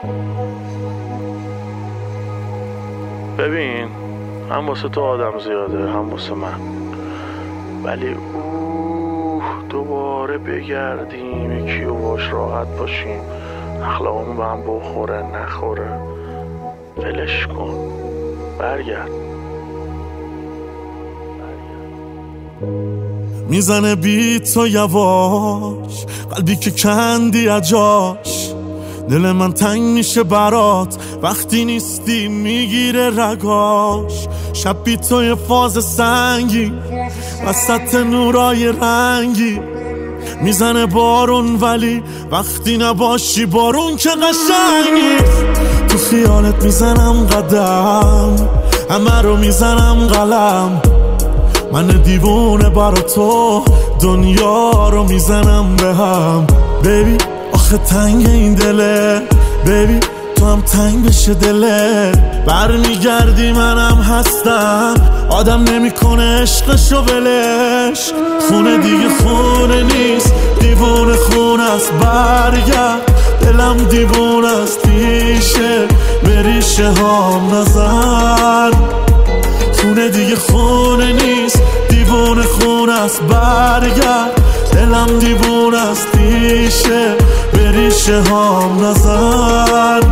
ببین، هم واسه تو آدم زیاده هم واسه من، ولی دوباره بگردیم یکی و باش راحت باشیم، اخلاقمون به هم بخوره نخوره، ولش کن، برگرد. میزنه بیت و یواش، قلبی که کندی اجاش، دل من تنگ میشه برات وقتی نیستی، میگیره رگاش. شب بی تو یه فاز سنگی وسط نورای رنگی، میزنه بارون ولی وقتی نباشی بارون که قشنگی. تو خیالت میزنم قدم، همه رو میزنم قلم، من دیوونه برا تو دنیا رو میزنم به هم. بیبی آخه تنگ این دله، بیبی تو هم تنگ بشه دله. برمیگردی منم هستم، آدم نمیکنه عشقشو ولش. خونه دیگه خونه نیست، دیوونه خونه است، برگرد. دلم دیوونه است پیشه، به ریشه هام نزن. خونه دیگه خونه نیست، دیوونه خونه است، برگرد. دلم دیوونه است پیشه، به ریشه هام نزن.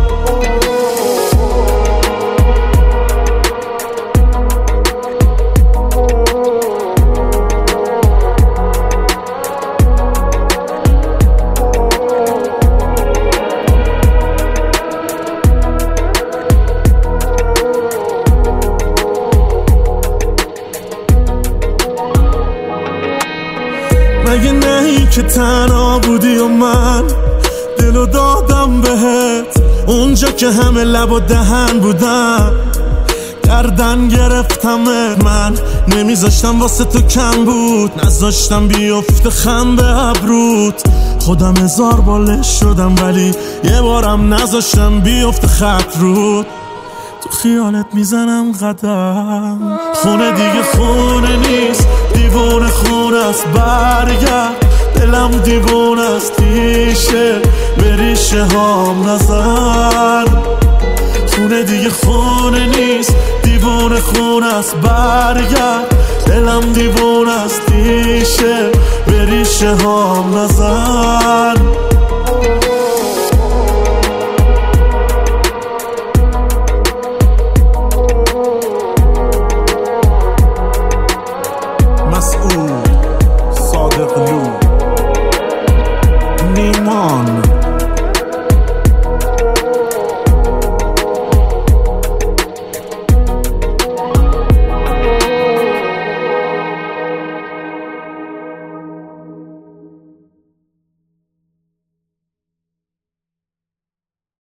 مگه نهی که تنها بودی و من دلو دادم بهت، اونجا که همه لب و دهن بودم گردن گرفتمت. من نمیذاشتم واسه تو کم بود، نذاشتم بیفته خم به ابروت. خودم هزار بالش شدم ولی یه بارم نذاشتم بیفته خط رود. تو خیالت میزنم قدم، خونه دیگه خونه نیست، دیوونه خونه است، برگرد. دلم دیوونه است پیشه، به ریشه هام نزن. خونه دیگه خونه نیست، دیوونه خونه است، برگرد. دلم دیوونه است پیشه، به ریشه هام نزن.